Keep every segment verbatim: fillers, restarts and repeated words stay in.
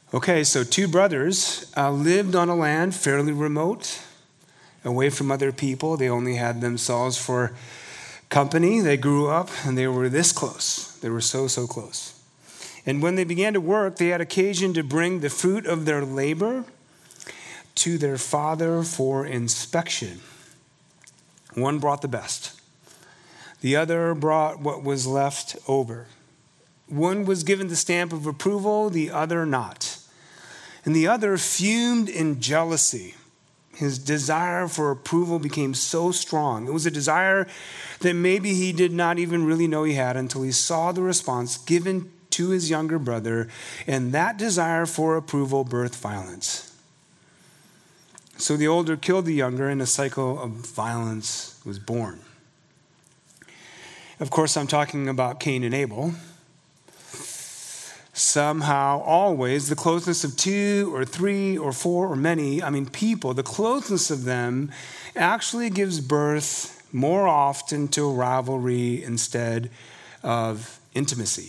Okay, so two brothers uh, lived on a land fairly remote, away from other people. They only had themselves for company. They grew up and they were this close. They were so, so close. And when they began to work, they had occasion to bring the fruit of their labor to their father for inspection. One brought the best. The other brought what was left over. One was given the stamp of approval, the other not. And the other fumed in jealousy. His desire for approval became so strong. It was a desire that maybe he did not even really know he had until he saw the response given to his younger brother, and that desire for approval birthed violence. So the older killed the younger, and a cycle of violence was born. Of course, I'm talking about Cain and Abel. Somehow, always, the closeness of two or three or four or many, I mean people, the closeness of them actually gives birth more often to rivalry instead of intimacy.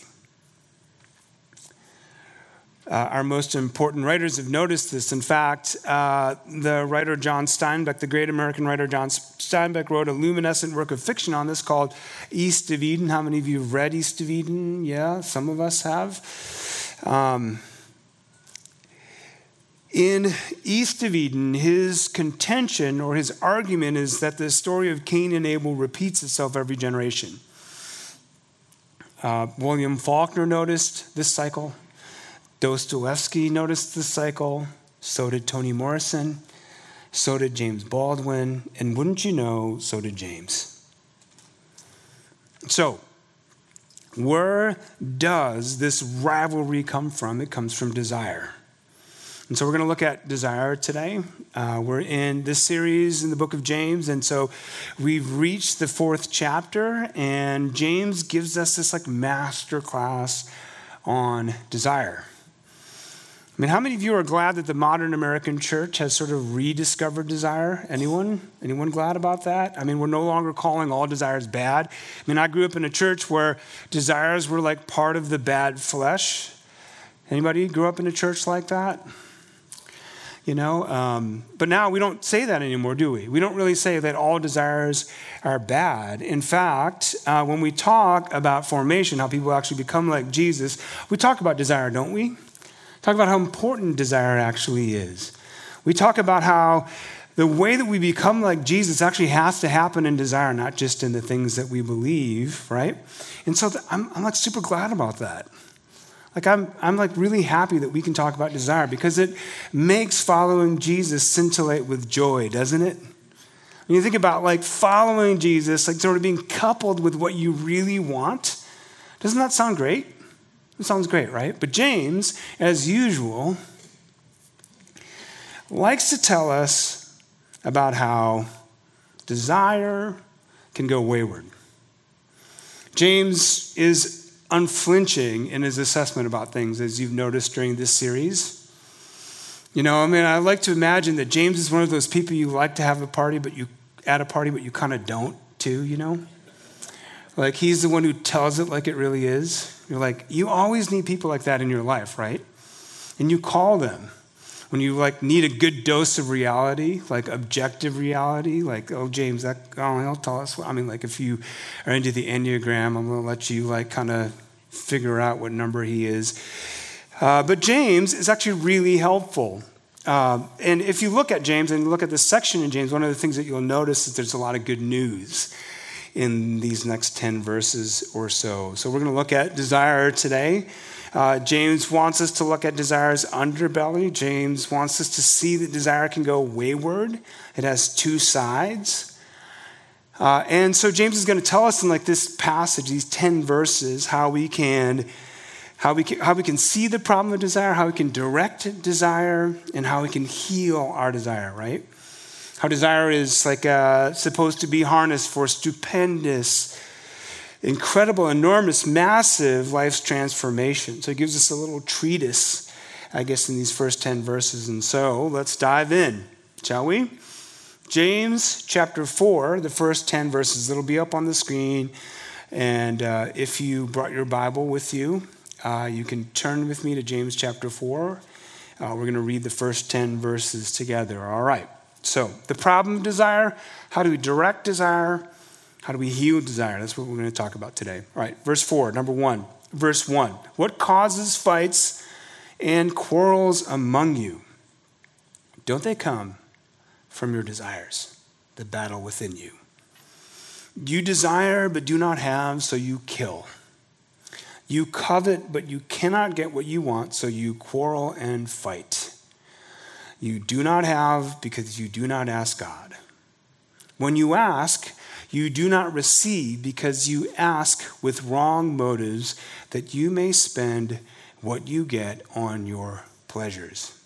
Uh, our most important writers have noticed this. In fact, uh, the writer John Steinbeck, the great American writer John Steinbeck, wrote a luminescent work of fiction on this called East of Eden. How many of you have read East of Eden? Yeah, some of us have. Um, in East of Eden, his contention or his argument is that the story of Cain and Abel repeats itself every generation. Uh, William Faulkner noticed this cycle. Dostoevsky noticed the cycle, so did Toni Morrison, so did James Baldwin, and wouldn't you know, so did James. So, where does this rivalry come from? It comes from desire. And so we're going to look at desire today. Uh, we're in this series in the book of James, and so we've reached the fourth chapter, and James gives us this like master class on desire. I mean, how many of you are glad that the modern American church has sort of rediscovered desire? Anyone? Anyone glad about that? I mean, we're no longer calling all desires bad. I mean, I grew up in a church where desires were like part of the bad flesh. Anybody grew up in a church like that? You know, um, but now we don't say that anymore, do we? We don't really say that all desires are bad. In fact, uh, when we talk about formation, how people actually become like Jesus, we talk about desire, don't we? Talk about how important desire actually is. We talk about how the way that we become like Jesus actually has to happen in desire, not just in the things that we believe, right? And so th- I'm, I'm like super glad about that. Like I'm, I'm like really happy that we can talk about desire because it makes following Jesus scintillate with joy, doesn't it? When you think about like following Jesus, like sort of being coupled with what you really want, doesn't that sound great? It sounds great, right? But James, as usual, likes to tell us about how desire can go wayward. James is unflinching in his assessment about things, as you've noticed during this series. You know, I mean, I like to imagine that James is one of those people you like to have a party, but you at a party, but you kind of don't too, you know? Like he's the one who tells it like it really is. You're like, you always need people like that in your life, right? And you call them when you like need a good dose of reality, like objective reality, like, oh, James, that, oh, he'll tell us. I mean, like if you are into the Enneagram, I'm going to let you like kind of figure out what number he is. Uh, but James is actually really helpful. Uh, and if you look at James and look at this section in James, one of the things that you'll notice is there's a lot of good news in these next ten verses or so. So we're going to look at desire today. Uh, James wants us to look at desire's underbelly. James wants us to see that desire can go wayward. It has two sides. Uh, and so James is going to tell us in like this passage, these ten verses, how we can, how we can, how we can see the problem of desire, how we can direct desire, and how we can heal our desire, right? How desire is like uh, supposed to be harnessed for stupendous, incredible, enormous, massive life's transformation. So he gives us a little treatise, I guess, in these first ten verses. And so let's dive in, shall we? James chapter four, the first ten verses. It'll be up on the screen. And uh, if you brought your Bible with you, uh, you can turn with me to James chapter four. Uh, we're going to read the first ten verses together. All right. So the problem of desire, how do we direct desire? How do we heal desire? That's what we're going to talk about today. All right. Verse four, number one. Verse one. What causes fights and quarrels among you? Don't they come from your desires, the battle within you? You desire but do not have, so you kill. You covet but you cannot get what you want, so you quarrel and fight. You do not have because you do not ask God. When you ask, you do not receive because you ask with wrong motives, that you may spend what you get on your pleasures.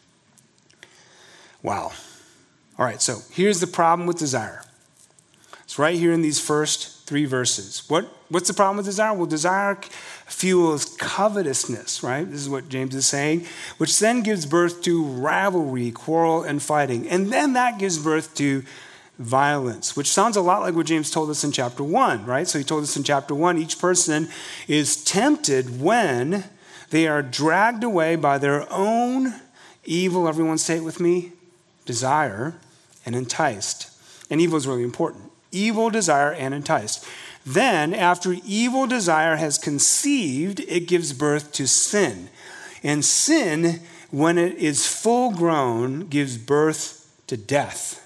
Wow. All right, so here's the problem with desire. It's right here in these first three verses. What, what's the problem with desire? Well, desire fuels covetousness, right? This is what James is saying, which then gives birth to rivalry, quarrel, and fighting. And then that gives birth to violence, which sounds a lot like what James told us in chapter one, right? So he told us in chapter one, each person is tempted when they are dragged away by their own evil, everyone say it with me, desire, and enticed. And evil is really important. Evil, desire, and enticed. Then, after evil desire has conceived, it gives birth to sin. And sin, when it is full grown, gives birth to death.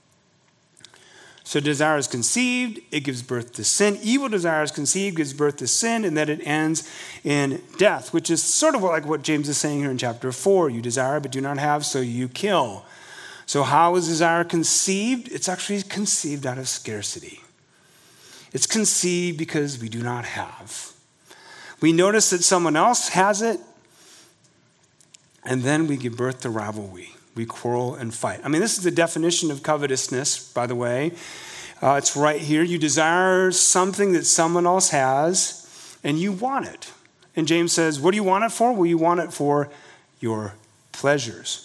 So desire is conceived, it gives birth to sin. Evil desire is conceived, gives birth to sin, and then it ends in death, which is sort of like what James is saying here in chapter four. You desire but do not have, so you kill. So how is desire conceived? It's actually conceived out of scarcity. It's conceived because we do not have. We notice that someone else has it, and then we give birth to rivalry. We quarrel and fight. I mean, this is the definition of covetousness, by the way. Uh, it's right here. You desire something that someone else has, and you want it. And James says, what do you want it for? Well, you want it for your pleasures.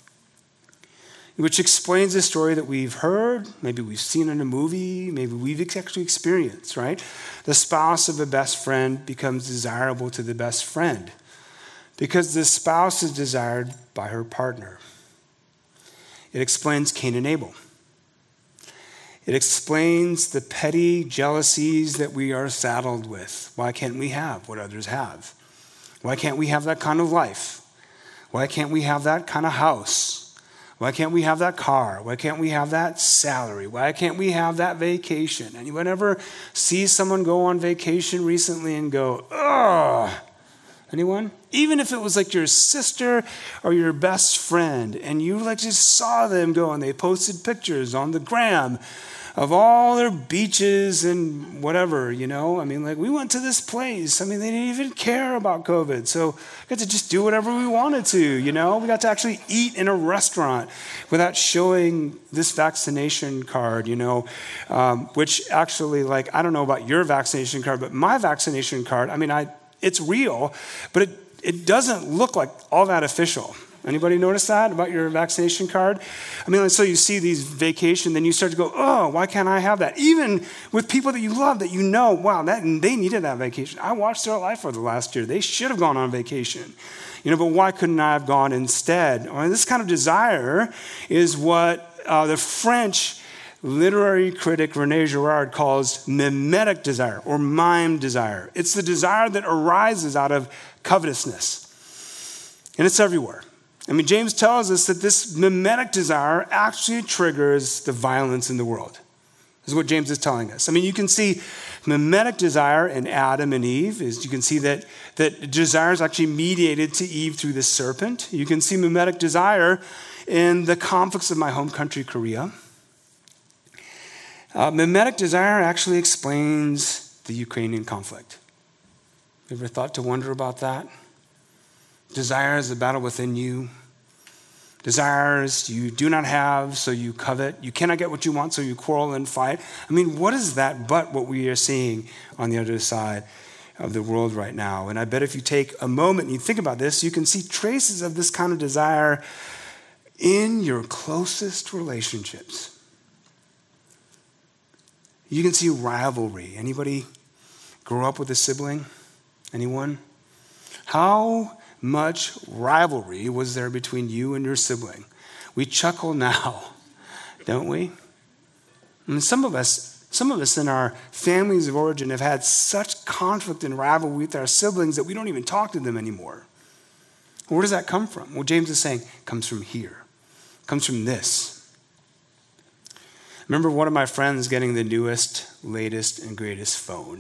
Which explains a story that we've heard, maybe we've seen in a movie, maybe we've actually experienced, right? The spouse of a best friend becomes desirable to the best friend because the spouse is desired by her partner. It explains Cain and Abel. It explains the petty jealousies that we are saddled with. Why can't we have what others have? Why can't we have that kind of life? Why can't we have that kind of house? Why can't we have that car? Why can't we have that salary? Why can't we have that vacation? Anyone ever see someone go on vacation recently and go, ugh? Anyone? Even if it was like your sister or your best friend, and you like just saw them go and they posted pictures on the gram of all their beaches and whatever, you know? I mean, like, we went to this place. I mean, they didn't even care about COVID. So we got to just do whatever we wanted to, you know? We got to actually eat in a restaurant without showing this vaccination card, you know? Um, which actually, like, I don't know about your vaccination card, but my vaccination card, I mean, I it's real, but it, it doesn't look like all that official. Anybody notice that about your vaccination card? I mean, so you see these vacation, then you start to go, oh, why can't I have that? Even with people that you love, that you know, wow, that they needed that vacation. I watched their life for the last year. They should have gone on vacation. You know, but why couldn't I have gone instead? I mean, this kind of desire is what uh, the French literary critic René Girard calls mimetic desire or mime desire. It's the desire that arises out of covetousness. And it's everywhere. I mean, James tells us that this mimetic desire actually triggers the violence in the world. This is what James is telling us. I mean, you can see mimetic desire in Adam and Eve. Is you can see that, that desire is actually mediated to Eve through the serpent. You can see mimetic desire in the conflicts of my home country, Korea. Uh, mimetic desire actually explains the Ukrainian conflict. You ever thought to wonder about that? Desire is the battle within you. Desires you do not have, so you covet. You cannot get what you want, so you quarrel and fight. I mean, what is that but what we are seeing on the other side of the world right now? And I bet if you take a moment and you think about this, you can see traces of this kind of desire in your closest relationships. You can see rivalry. Anybody grow up with a sibling? Anyone? How much rivalry was there between you and your sibling? We chuckle now, don't we? I mean, some of us, some of us in our families of origin have had such conflict and rivalry with our siblings that we don't even talk to them anymore. Where does that come from? Well, James is saying it comes from here. It comes from this. I remember one of my friends getting the newest, latest, and greatest phone.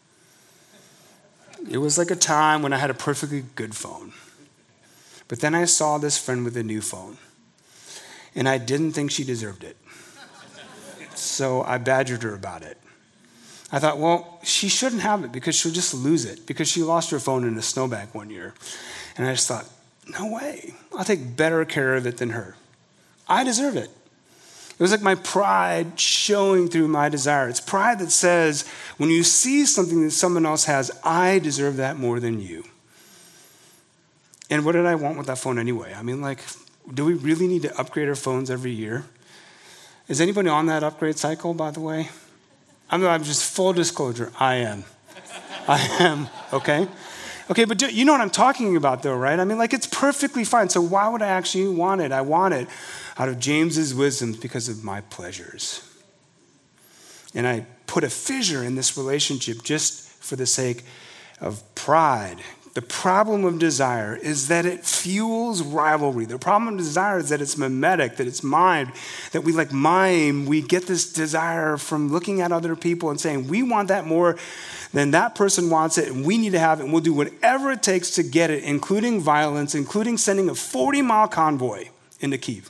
It was like a time when I had a perfectly good phone. But then I saw this friend with a new phone, and I didn't think she deserved it. So I badgered her about it. I thought, well, she shouldn't have it because she'll just lose it because she lost her phone in a snowbank one year. And I just thought, no way. I'll take better care of it than her. I deserve it. It was like my pride showing through my desire. It's pride that says, when you see something that someone else has, I deserve that more than you. And what did I want with that phone anyway? I mean, like, do we really need to upgrade our phones every year? Is anybody on that upgrade cycle, by the way? I'm, I'm just full disclosure, I am. I am, okay? Okay, but do, you know what I'm talking about though, right? I mean, like, it's perfectly fine. So why would I actually want it? I want it out of James's wisdom because of my pleasures. And I put a fissure in this relationship just for the sake of pride. The problem of desire is that it fuels rivalry. The problem of desire is that it's mimetic, that it's mimed, that we like mime. We get this desire from looking at other people and saying, we want that more than that person wants it, and we need to have it, and we'll do whatever it takes to get it, including violence, including sending a forty-mile convoy into Kyiv.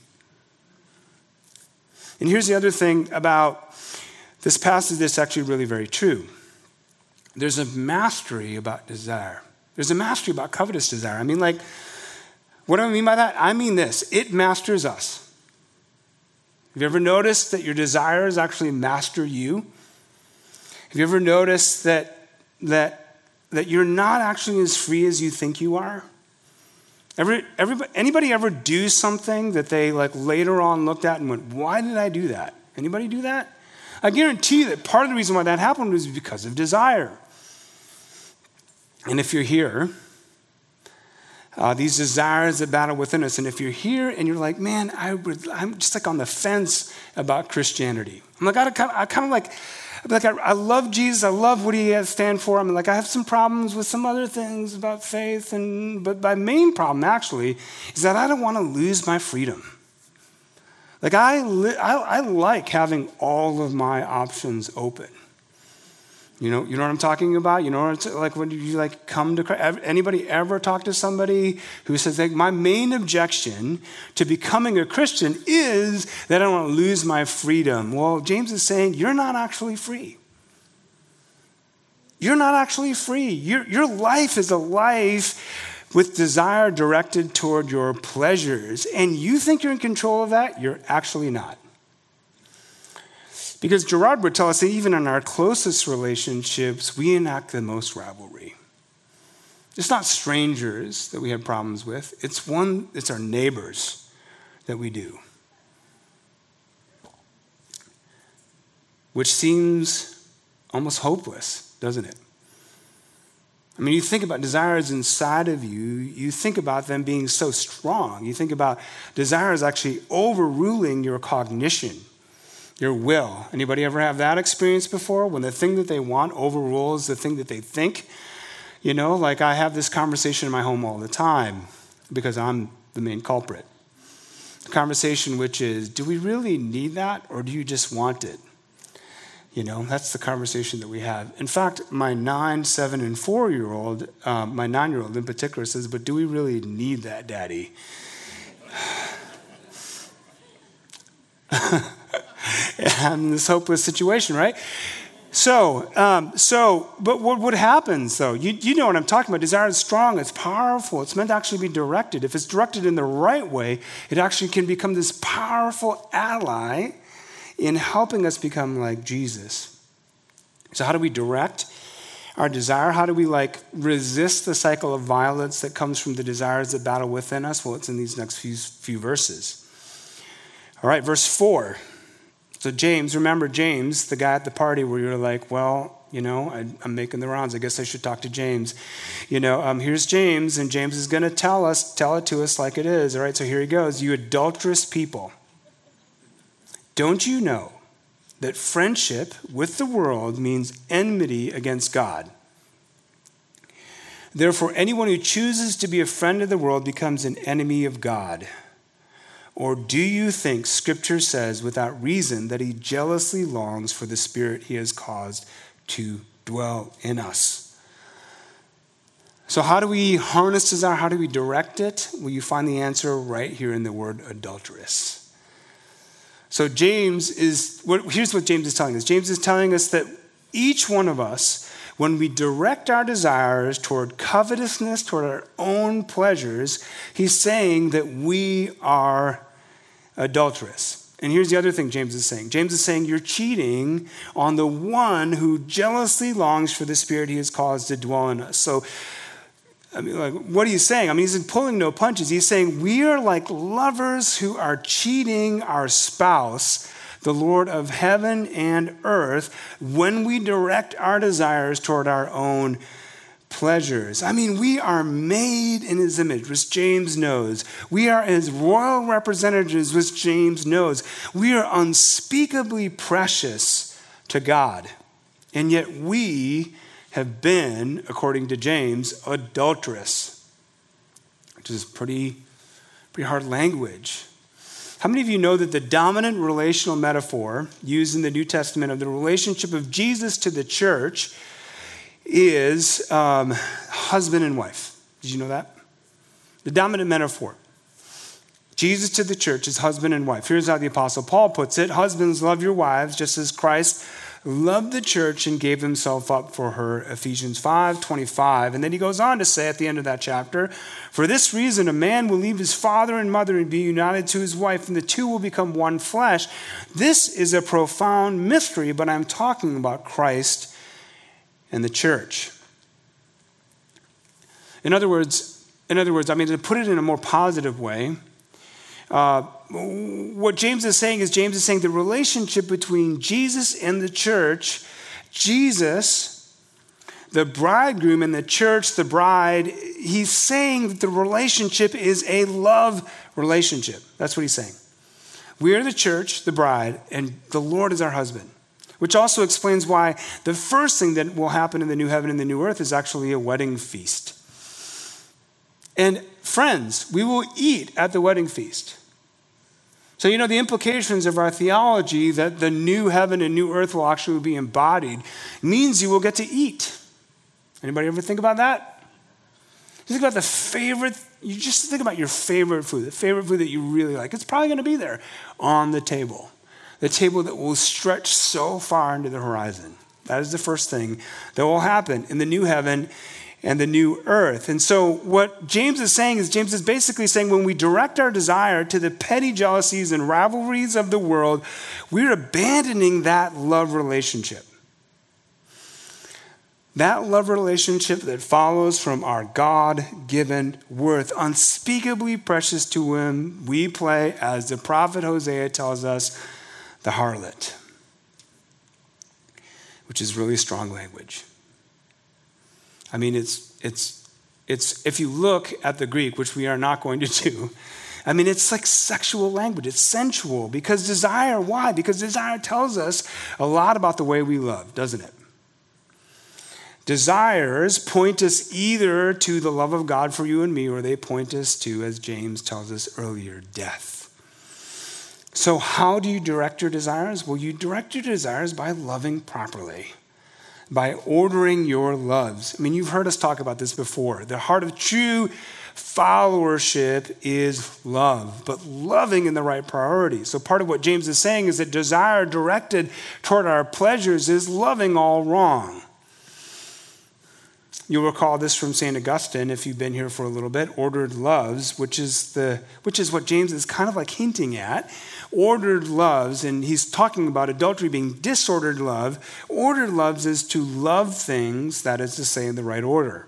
And here's the other thing about this passage that's actually really very true. There's a mastery about desire. There's a mastery about covetous desire. I mean, like, what do I mean by that? I mean this. It masters us. Have you ever noticed that your desires actually master you? Have you ever noticed that, that, that you're not actually as free as you think you are? Every, everybody, anybody ever do something that they like later on looked at and went, why did I do that? Anybody do that? I guarantee you that part of the reason why that happened was because of desire. And if you're here, uh, these desires that battle within us, and if you're here and you're like, man, I would, I'm just like on the fence about Christianity. I'm like, I kind of, I kind of like, like I, I love Jesus. I love what he has stand for. I mean, like I have some problems with some other things about faith, and but my main problem actually is that I don't want to lose my freedom. Like I, li- I, I like having all of my options open. You know, you know what I'm talking about? You know, it's like when you like come to Christ. Anybody ever talk to somebody who says, like, my main objection to becoming a Christian is that I don't want to lose my freedom. Well, James is saying you're not actually free. You're not actually free. Your, your life is a life with desire directed toward your pleasures. And you think you're in control of that? You're actually not. Because Gerard would tell us that even in our closest relationships, we enact the most rivalry. It's not strangers that we have problems with. It's one, it's our neighbors that we do. Which seems almost hopeless, doesn't it? I mean, you think about desires inside of you, you think about them being so strong. You think about desires actually overruling your cognition, your will. Anybody ever have that experience before? When the thing that they want overrules the thing that they think? You know, like I have this conversation in my home all the time because I'm the main culprit. The conversation which is, do we really need that or do you just want it? You know, that's the conversation that we have. In fact, my nine, seven, and four-year-old, um, my nine-year-old in particular says, but do we really need that, Daddy? And this hopeless situation, right? So, um, so, but what, what happens though? You, you know what I'm talking about. Desire is strong, it's powerful, it's meant to actually be directed. If it's directed in the right way, it actually can become this powerful ally in helping us become like Jesus. So how do we direct our desire? How do we like resist the cycle of violence that comes from the desires that battle within us? Well, it's in these next few, few verses. All right, verse four. So James, remember James, the guy at the party where you're like, well, You know, I, I'm making the rounds. I guess I should talk to James. You know, um, here's James, and James is going to tell us, tell it to us like it is. All right, so here he goes. You adulterous people, don't you know that friendship with the world means enmity against God? Therefore, anyone who chooses to be a friend of the world becomes an enemy of God. Or do you think Scripture says without reason that he jealously longs for the Spirit he has caused to dwell in us? So how do we harness desire? How do we direct it? Well, you find the answer right here in the word adulterous. So James is, here's what James is telling us. James is telling us that each one of us, when we direct our desires toward covetousness, toward our own pleasures, he's saying that we are adulterous. And here's the other thing James is saying. James is saying you're cheating on the one who jealously longs for the Spirit he has caused to dwell in us. So, I mean, like, what are you saying? I mean, he's pulling no punches. He's saying we are like lovers who are cheating our spouse, the Lord of heaven and earth, when we direct our desires toward our own pleasures. I mean, we are made in his image, which James knows. We are his royal representatives, which James knows. We are unspeakably precious to God. And yet we have been, according to James, adulterous, which is pretty, pretty hard language. How many of you know that the dominant relational metaphor used in the New Testament of the relationship of Jesus to the church is um, husband and wife? Did you know that? The dominant metaphor. Jesus to the church is husband and wife. Here's how the Apostle Paul puts it. Husbands, love your wives just as Christ loved the church and gave himself up for her, Ephesians five twenty-five. And then he goes on to say at the end of that chapter, for this reason, a man will leave his father and mother and be united to his wife, and the two will become one flesh. This is a profound mystery, but I'm talking about Christ and the church. In other words, in other words, I mean, to put it in a more positive way, Uh, what James is saying is James is saying the relationship between Jesus and the church, Jesus, the bridegroom, and the church, the bride, he's saying that the relationship is a love relationship. That's what he's saying. We are the church, the bride, and the Lord is our husband, which also explains why the first thing that will happen in the new heaven and the new earth is actually a wedding feast. And friends, we will eat at the wedding feast. So, you know, the implications of our theology that the new heaven and new earth will actually be embodied means you will get to eat. Anybody ever think about that? You think about the favorite, you just think about your favorite food, the favorite food that you really like. It's probably going to be there on the table. The table that will stretch so far into the horizon. That is the first thing that will happen in the new heaven and the new earth. And so what James is saying is James is basically saying when we direct our desire to the petty jealousies and rivalries of the world, we're abandoning that love relationship. That love relationship that follows from our God-given worth, unspeakably precious to him, we play, as the prophet Hosea tells us, the harlot, which is really strong language. I mean, it's, it's, it's, if you look at the Greek, which we are not going to do, I mean, it's like sexual language. It's sensual because desire, why? Because desire tells us a lot about the way we love, doesn't it? Desires point us either to the love of God for you and me, or they point us to, as James tells us earlier, death. So how do you direct your desires? Well, you direct your desires by loving properly, by ordering your loves. I mean, you've heard us talk about this before. The heart of true followership is love, but loving in the right priority. So part of what James is saying is that desire directed toward our pleasures is loving all wrong. You'll recall this from Saint Augustine, if you've been here for a little bit, ordered loves, which is the which is what James is kind of like hinting at. Ordered loves, and he's talking about adultery being disordered love. Ordered loves is to love things, that is to say, in the right order.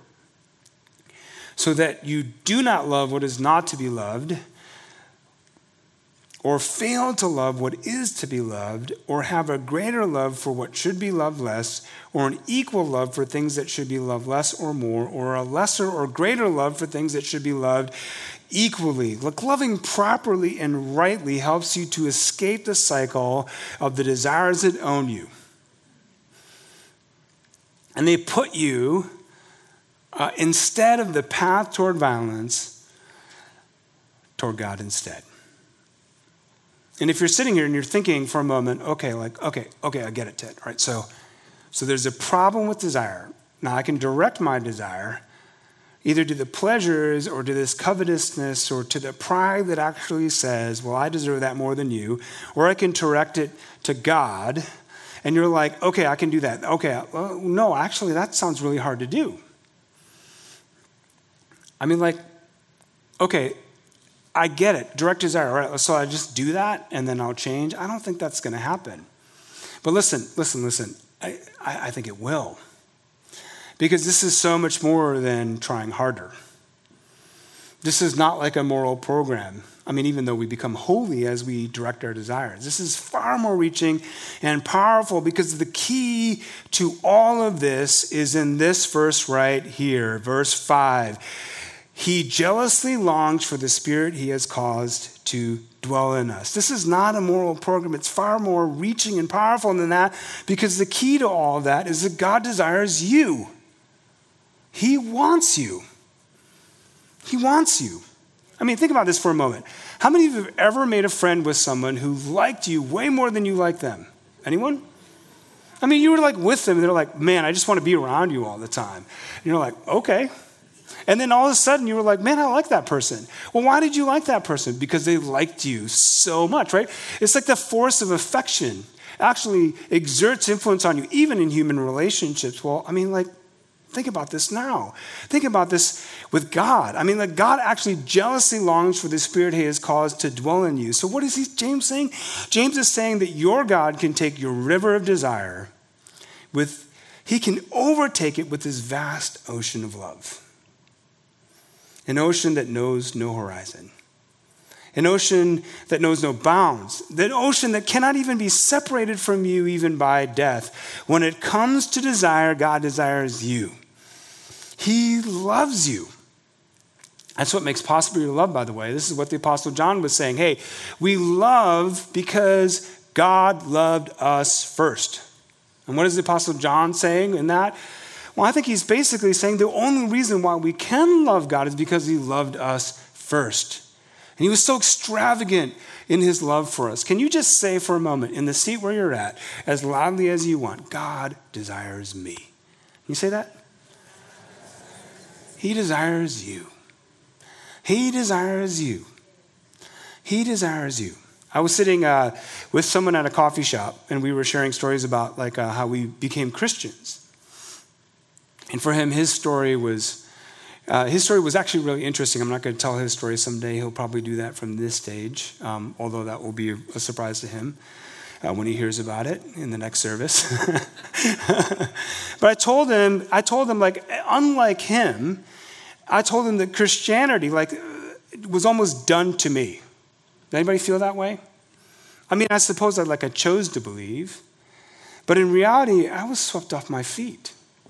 So that you do not love what is not to be loved, or fail to love what is to be loved, or have a greater love for what should be loved less, or an equal love for things that should be loved less or more, or a lesser or greater love for things that should be loved equally. Look, loving properly and rightly helps you to escape the cycle of the desires that own you. And they put you, uh, instead of the path toward violence, toward God instead. And if you're sitting here and you're thinking for a moment, okay, like, okay, okay, I get it, Ted. All right, so, so there's a problem with desire. Now I can direct my desire either to the pleasures or to this covetousness or to the pride that actually says, well, I deserve that more than you, or I can direct it to God, and you're like, okay, I can do that. Okay, well, no, actually, that sounds really hard to do. I mean, like, okay, I get it, direct desire, all right, so I just do that and then I'll change? I don't think that's going to happen. But listen, listen, listen, I, I, I think it will. Because this is so much more than trying harder. This is not like a moral program. I mean, even though we become holy as we direct our desires. This is far more reaching and powerful because the key to all of this is in this verse right here, verse five. He jealously longs for the Spirit he has caused to dwell in us. This is not a moral program. It's far more reaching and powerful than that because the key to all of that is that God desires you. He wants you. He wants you. I mean, think about this for a moment. How many of you have ever made a friend with someone who liked you way more than you liked them? Anyone? I mean, you were like with them and they're like, man, I just want to be around you all the time. And you're like, okay. And then all of a sudden you were like, man, I like that person. Well, why did you like that person? Because they liked you so much, right? It's like the force of affection actually exerts influence on you, even in human relationships. Well, I mean, like, think about this now. Think about this with God. I mean, like God actually jealously longs for the Spirit he has caused to dwell in you. So what is he, James saying? James is saying that your God can take your river of desire with, he can overtake it with this vast ocean of love. An ocean that knows no horizon. An ocean that knows no bounds. An ocean that cannot even be separated from you even by death. When it comes to desire, God desires you. He loves you. That's what makes possible your love, by the way. This is what the Apostle John was saying. Hey, we love because God loved us first. And what is the Apostle John saying in that? Well, I think he's basically saying the only reason why we can love God is because he loved us first. And he was so extravagant in his love for us. Can you just say for a moment, in the seat where you're at, as loudly as you want, God desires me? Can you say that? He desires you. He desires you. He desires you. I was sitting uh, with someone at a coffee shop, and we were sharing stories about like uh, how we became Christians. And for him, his story was uh, his story was actually really interesting. I'm not going to tell his story someday. He'll probably do that from this stage, um, although that will be a, a surprise to him uh, when he hears about it in the next service. But I told him, I told him, like, unlike him, I told him that Christianity, like, was almost done to me. Does anybody feel that way? I mean, I suppose I like I chose to believe, but in reality, I was swept off my feet.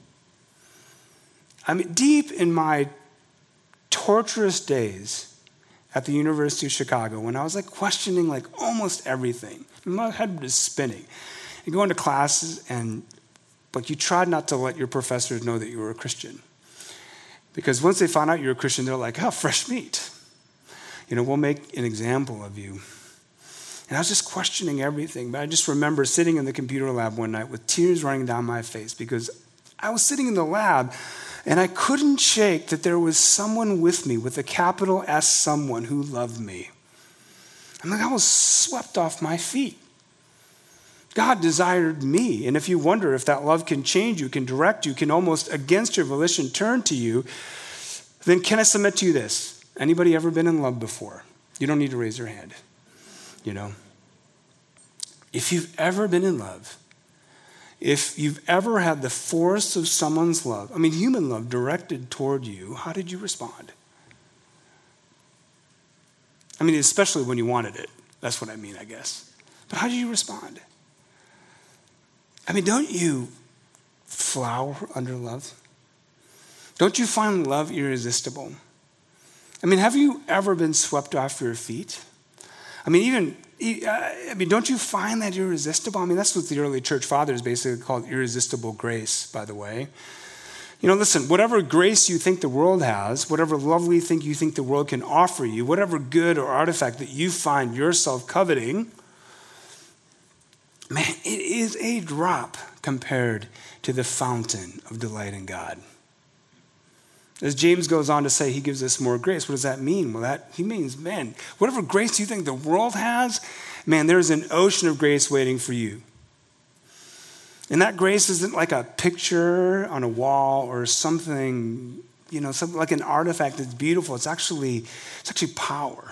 I mean, deep in my torturous days at the University of Chicago, when I was like questioning like almost everything, my head was spinning. You go into classes and like you tried not to let your professors know that you were a Christian. Because once they found out you're a Christian, they're like, oh, fresh meat. You know, we'll make an example of you. And I was just questioning everything. But I just remember sitting in the computer lab one night with tears running down my face because I was sitting in the lab and I couldn't shake that there was someone with me with a capital S someone who loved me. I mean, I was swept off my feet. God desired me. And if you wonder if that love can change you, can direct you, can almost against your volition turn to you, then can I submit to you this? Anybody ever been in love before? You don't need to raise your hand. You know, if you've ever been in love, if you've ever had the force of someone's love, I mean, human love directed toward you, how did you respond? I mean, especially when you wanted it. That's what I mean, I guess. But how do you respond? I mean, don't you flower under love? Don't you find love irresistible? I mean, have you ever been swept off your feet? I mean, even, I mean, don't you find that irresistible? I mean, that's what the early church fathers basically called irresistible grace, by the way. You know, listen, whatever grace you think the world has, whatever lovely thing you think the world can offer you, whatever good or artifact that you find yourself coveting, man, it is a drop compared to the fountain of delight in God. As James goes on to say, he gives us more grace. What does that mean? Well, that he means, man, whatever grace you think the world has, man, there's an ocean of grace waiting for you. And that grace isn't like a picture on a wall or something, you know, something like an artifact that's beautiful. It's actually, it's actually power.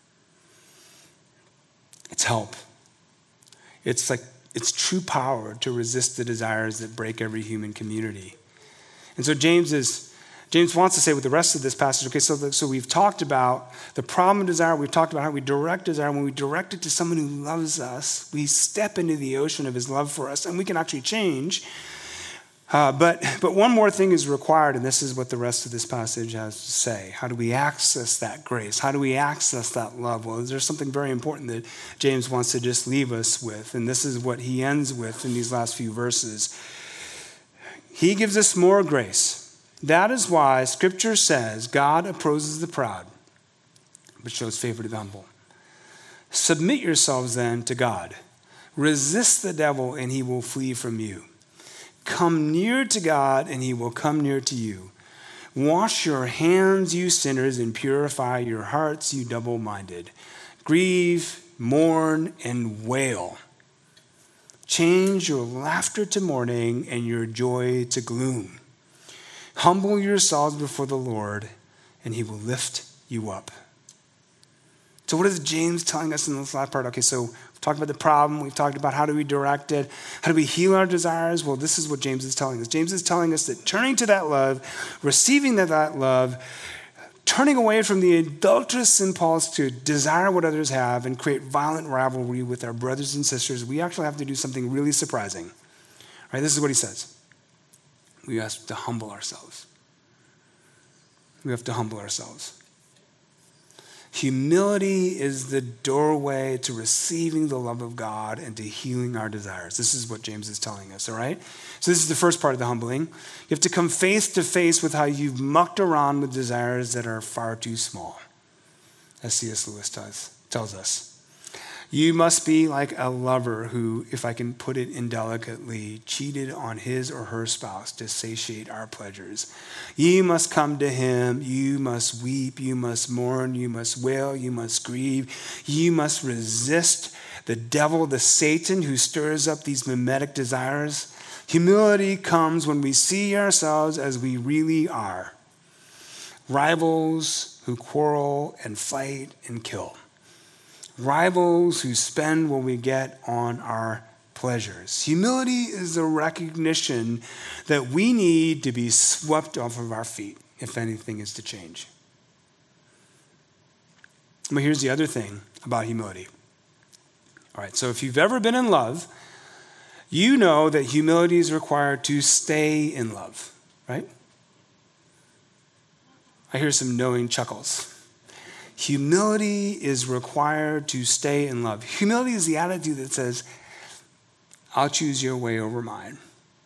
It's help. It's like, it's true power to resist the desires that break every human community. And so James is, James wants to say with the rest of this passage, okay, so, the, so we've talked about the problem of desire. We've talked about how we direct desire. When we direct it to someone who loves us, we step into the ocean of his love for us, and we can actually change. Uh, but, but one more thing is required, and this is what the rest of this passage has to say. How do we access that grace? How do we access that love? Well, there's something very important that James wants to just leave us with, and this is what he ends with in these last few verses. He gives us more grace. That is why Scripture says God opposes the proud, but shows favor to the humble. Submit yourselves then to God. Resist the devil, and he will flee from you. Come near to God, and he will come near to you. Wash your hands, you sinners, and purify your hearts, you double-minded. Grieve, mourn, and wail. Change your laughter to mourning and your joy to gloom. Humble yourselves before the Lord, and he will lift you up. So what is James telling us in this last part? Okay, so we've talked about the problem. We've talked about how do we direct it. How do we heal our desires? Well, this is what James is telling us. James is telling us that turning to that love, receiving that, that love, turning away from the adulterous impulse to desire what others have and create violent rivalry with our brothers and sisters, we actually have to do something really surprising. Right? This is what he says. We have to humble ourselves. We have to humble ourselves. Humility is the doorway to receiving the love of God and to healing our desires. This is what James is telling us, all right? So this is the first part of the humbling. You have to come face to face with how you've mucked around with desires that are far too small, as C S Lewis tells, tells us. You must be like a lover who, if I can put it indelicately, cheated on his or her spouse to satiate our pleasures. You must come to him. You must weep. You must mourn. You must wail. You must grieve. You must resist the devil, the Satan who stirs up these mimetic desires. Humility comes when we see ourselves as we really are. Rivals who quarrel and fight and kill. Rivals who spend what we get on our pleasures. Humility is a recognition that we need to be swept off of our feet if anything is to change. But here's the other thing about humility. All right, so if you've ever been in love, you know that humility is required to stay in love, right? I hear some knowing chuckles. Humility is required to stay in love. Humility is the attitude that says, I'll choose your way over mine.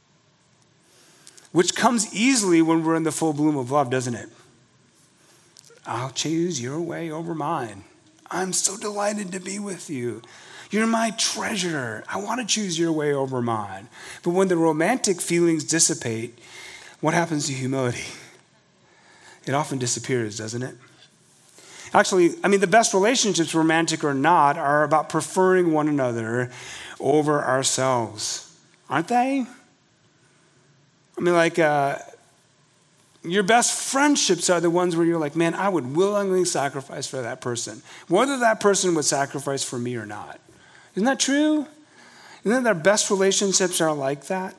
Which comes easily when we're in the full bloom of love, doesn't it? I'll choose your way over mine. I'm so delighted to be with you. You're my treasure. I want to choose your way over mine. But when the romantic feelings dissipate, what happens to humility? It often disappears, doesn't it? Actually, I mean, the best relationships, romantic or not, are about preferring one another over ourselves, aren't they? I mean, like, uh, your best friendships are the ones where you're like, man, I would willingly sacrifice for that person, whether that person would sacrifice for me or not. Isn't that true? Isn't that our best relationships are like that?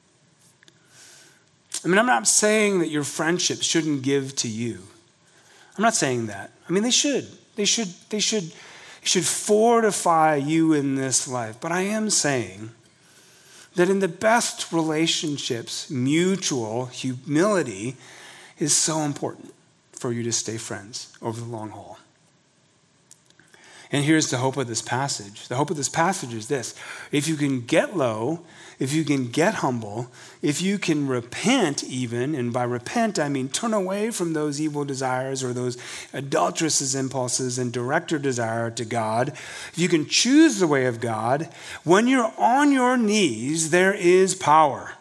I mean, I'm not saying that your friendships shouldn't give to you. I'm not saying that. I mean, they should. They should. They should It should fortify you in this life. But I am saying that in the best relationships, mutual humility is so important for you to stay friends over the long haul. And here's the hope of this passage. The hope of this passage is this. If you can get low, if you can get humble, if you can repent even, and by repent I mean turn away from those evil desires or those adulterous impulses and direct your desire to God, if you can choose the way of God, when you're on your knees, there is power.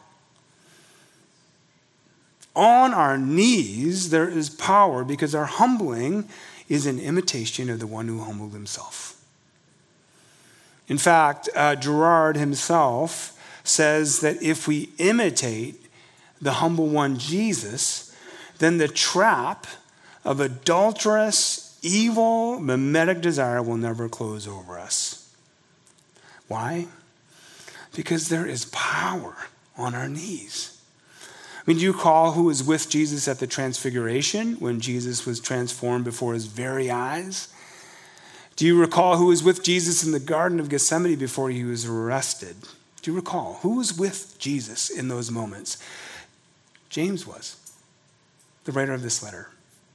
On our knees, there is power because our humbling is an imitation of the one who humbled himself. In fact, uh, Gerard himself says that if we imitate the humble one, Jesus, then the trap of adulterous, evil, mimetic desire will never close over us. Why? Because there is power on our knees. I mean, do you recall who was with Jesus at the transfiguration when Jesus was transformed before his very eyes? Do you recall who was with Jesus in the Garden of Gethsemane before he was arrested? Do you recall who was with Jesus in those moments? James was, the writer of this letter.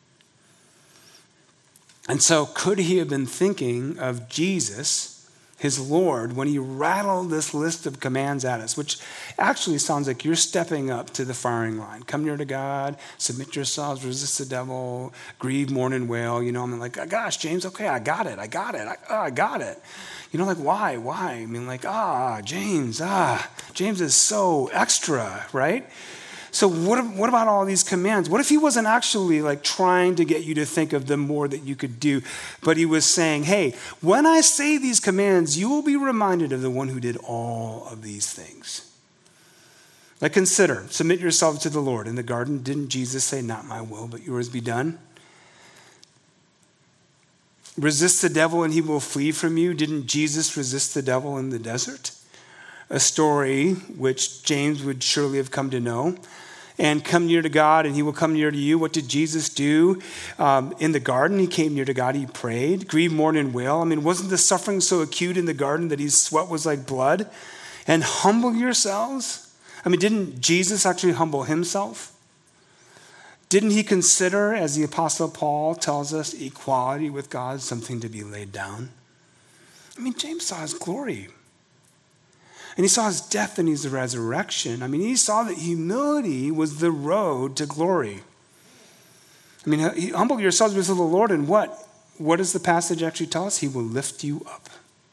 And so could he have been thinking of Jesus, his Lord, when he rattled this list of commands at us, which actually sounds like you're stepping up to the firing line. Come near to God, submit yourselves, resist the devil, grieve, mourn, and wail. You know, I'm like, oh, gosh, James, okay, I got it, I got it, I, oh, I got it. You know, like, why, why? I mean, like, ah, James, ah, James is so extra, right? So what, what about all these commands? What if he wasn't actually like trying to get you to think of the more that you could do, but he was saying, hey, when I say these commands, you will be reminded of the one who did all of these things. Like consider, submit yourself to the Lord. In the garden, didn't Jesus say, not my will, but yours be done? Resist the devil and he will flee from you. Didn't Jesus resist the devil in the desert? A story which James would surely have come to know. And come near to God and he will come near to you. What did Jesus do? Um, in the garden, he came near to God, he prayed, grieve, mourn, and wail. I mean, wasn't the suffering so acute in the garden that his sweat was like blood? And humble yourselves. I mean, didn't Jesus actually humble himself? Didn't he consider, as the Apostle Paul tells us, equality with God something to be laid down? I mean, James saw his glory. And he saw his death and his resurrection. I mean, he saw that humility was the road to glory. I mean, humble yourselves before the Lord, and what? What does the passage actually tell us? He will lift you up.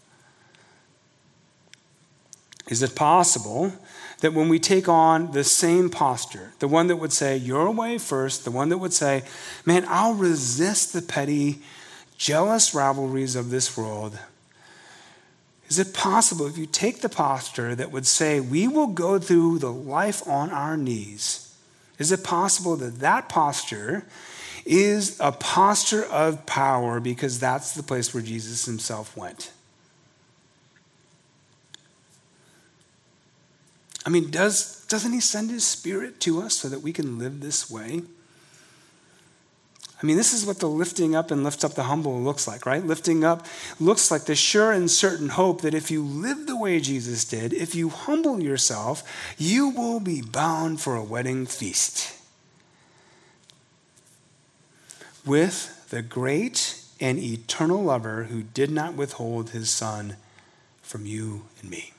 Is it possible that when we take on the same posture, the one that would say, your way first, the one that would say, man, I'll resist the petty, jealous rivalries of this world, is it possible if you take the posture that would say, we will go through the life on our knees, is it possible that that posture is a posture of power because that's the place where Jesus himself went? I mean, does, doesn't he send his Spirit to us so that we can live this way? I mean, this is what the lifting up and lift up the humble looks like, right? Lifting up looks like the sure and certain hope that if you live the way Jesus did, if you humble yourself, you will be bound for a wedding feast with the great and eternal lover who did not withhold his son from you and me.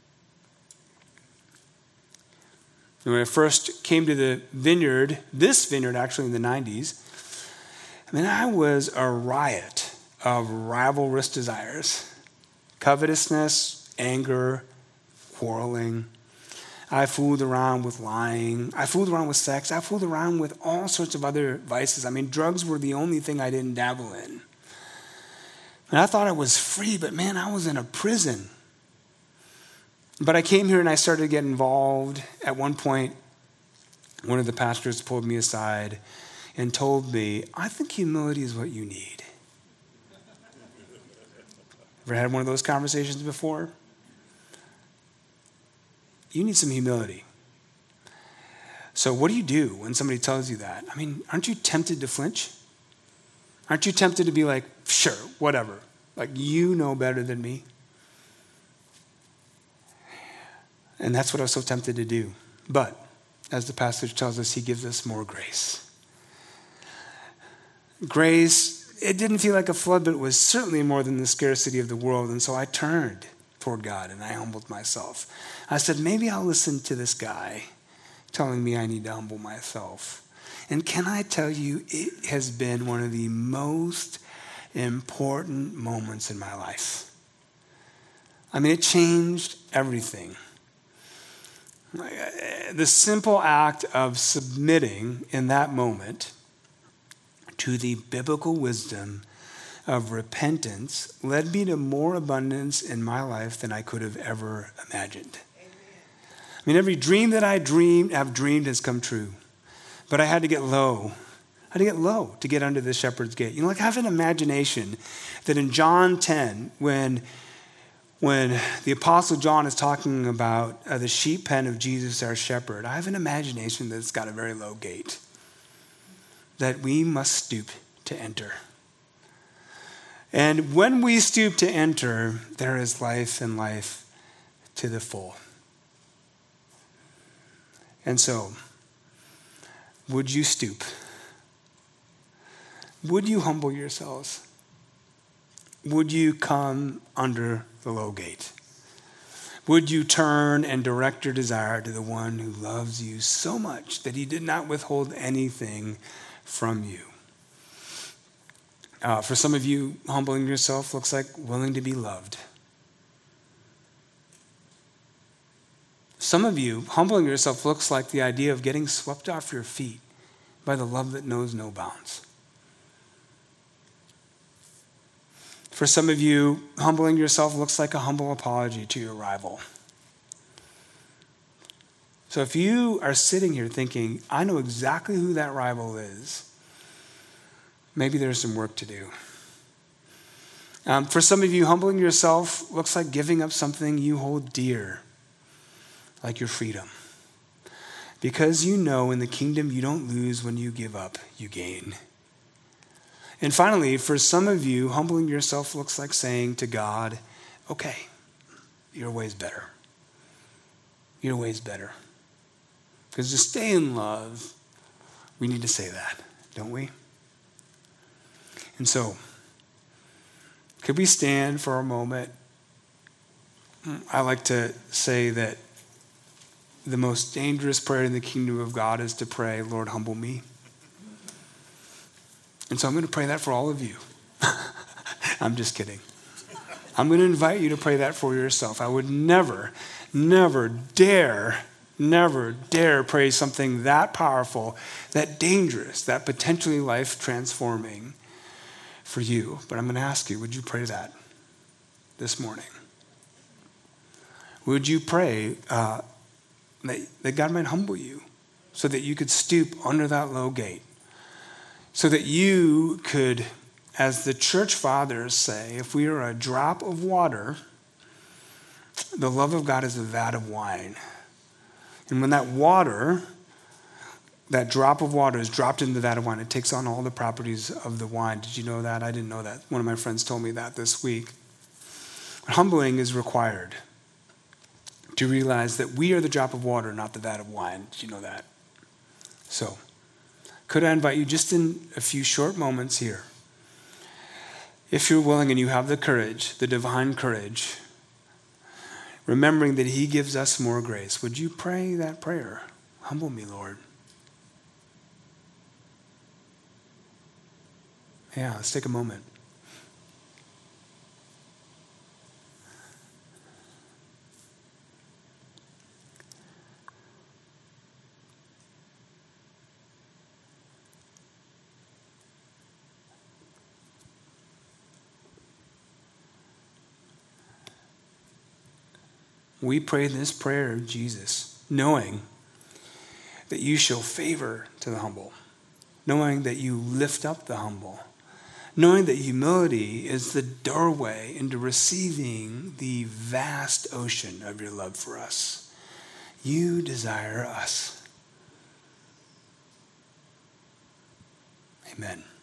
When I first came to the vineyard, this vineyard actually in the nineties, I mean, I was a riot of rivalrous desires, covetousness, anger, quarreling. I fooled around with lying. I fooled around with sex. I fooled around with all sorts of other vices. I mean, drugs were the only thing I didn't dabble in. And I thought I was free, but man, I was in a prison. But I came here and I started to get involved. At one point, one of the pastors pulled me aside and told me, I think humility is what you need. Ever had one of those conversations before? You need some humility. So what do you do when somebody tells you that? I mean, aren't you tempted to flinch? Aren't you tempted to be like, sure, whatever. Like, you know better than me. And that's what I was so tempted to do. But, as the passage tells us, he gives us more grace. Grace, it didn't feel like a flood, but it was certainly more than the scarcity of the world. And so I turned toward God and I humbled myself. I said, maybe I'll listen to this guy telling me I need to humble myself. And can I tell you, it has been one of the most important moments in my life. I mean, it changed everything. The simple act of submitting in that moment to the biblical wisdom of repentance led me to more abundance in my life than I could have ever imagined. Amen. I mean, every dream that I dreamed, have dreamed has come true. But I had to get low. I had to get low to get under the shepherd's gate. You know, like I have an imagination that in John ten, when, when the Apostle John is talking about uh, the sheep pen of Jesus, our shepherd, I have an imagination that it's got a very low gate, that we must stoop to enter. And when we stoop to enter, there is life and life to the full. And so, would you stoop? Would you humble yourselves? Would you come under the low gate? Would you turn and direct your desire to the one who loves you so much that he did not withhold anything from you? Uh, for some of you, humbling yourself looks like willing to be loved. Some of you, humbling yourself looks like the idea of getting swept off your feet by the love that knows no bounds. For some of you, humbling yourself looks like a humble apology to your rival. So if you are sitting here thinking, I know exactly who that rival is, maybe there's some work to do. Um, for some of you, humbling yourself looks like giving up something you hold dear, like your freedom. Because you know in the kingdom you don't lose when you give up, you gain. And finally, for some of you, humbling yourself looks like saying to God, okay, your way's better. Your way's better. Because to stay in love, we need to say that, don't we? And so, could we stand for a moment? I like to say that the most dangerous prayer in the kingdom of God is to pray, Lord, humble me. And so I'm going to pray that for all of you. I'm just kidding. I'm going to invite you to pray that for yourself. I would never, never dare, never dare pray something that powerful, that dangerous, that potentially life-transforming for you. But I'm going to ask you, would you pray that this morning? Would you pray uh, that, that God might humble you so that you could stoop under that low gate, so that you could, as the church fathers say, if we are a drop of water, the love of God is a vat of wine. And when that water, that drop of water is dropped into the vat of wine, it takes on all the properties of the wine. Did you know that? I didn't know that. One of my friends told me that this week. Humbling is required to realize that we are the drop of water, not the vat of wine. Did you know that? So, could I invite you just in a few short moments here, if you're willing and you have the courage, the divine courage, remembering that he gives us more grace, would you pray that prayer? Humble me, Lord. Yeah, let's take a moment. We pray this prayer of Jesus, knowing that you show favor to the humble, knowing that you lift up the humble, knowing that humility is the doorway into receiving the vast ocean of your love for us. You desire us. Amen.